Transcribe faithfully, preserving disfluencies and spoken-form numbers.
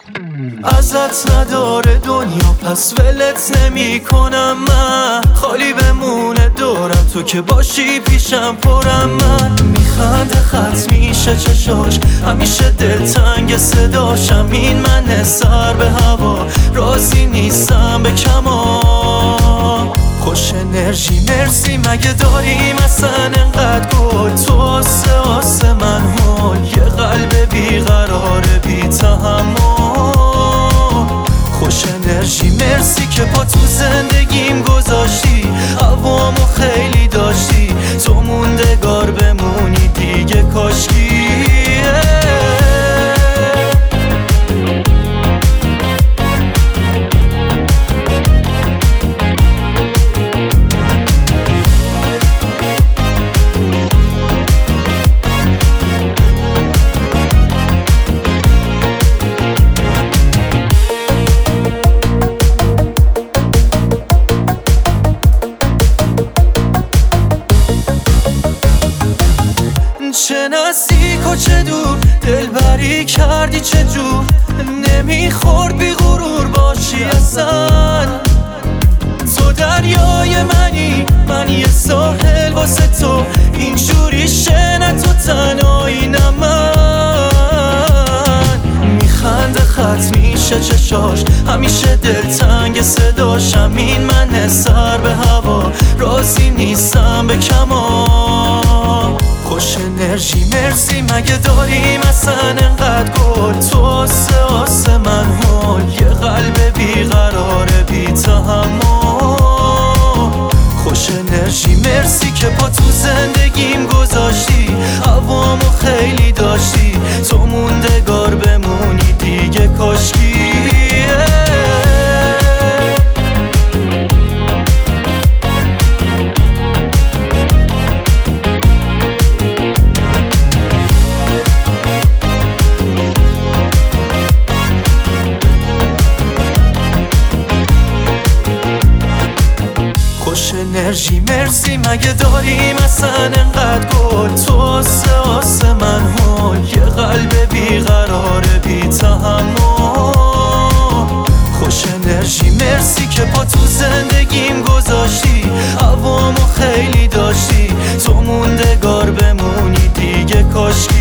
ازت نداره دنیا پس ولت نمی کنم من، خالی بمونه دورم تو که باشی پیشم پرم. من میخنده خط میشه چشاش، همیشه دلتنگ صداشم. این من سر به هوا راضی نیستم به کما. خوش انرژی مرسی مگه داریم اصلا انقدر گل؟ تو آسه آسه من هول، یه قلب بیقرار بی تحمل. خوش انرژی مرسی که پا تو زندگیم گذاشتی، هوامو خیلی داشتی، تو موندگار بمونی دیگه کاشکی. چه نزدیک و چه دور دلبری کردی، چه جور نمیخورد بی غرور باشی اصلا. تو دریای منی من یه ساحل واسه تو، اینجوری شنه تو تنهایی نه من. میخنده خط میشه چشاش، همیشه دلتنگ صداشم. این من سر به هوا راضی نیستم به کما. خوش انرژی مرسی مگه داریم اصلا انقدر گل؟ تو آسه آسه من هول، یه قلب بیقرار بی تحمل. خوش انرژی مرسی که پا تو زندگیم گذاشتی، هوامو خیلی داشتی، تو موندگار بمونی دیگه کاشکی. خوش انرژی مرسی مگه داریم اصلا انقدر گل؟ تو آسه آسه من هول، یه قلب بیقرار بی تحمل. خوش انرژی مرسی که پا تو زندگیم گذاشتی، هوامو خیلی داشتی، تو موندگار بمونی دیگه کاشکی.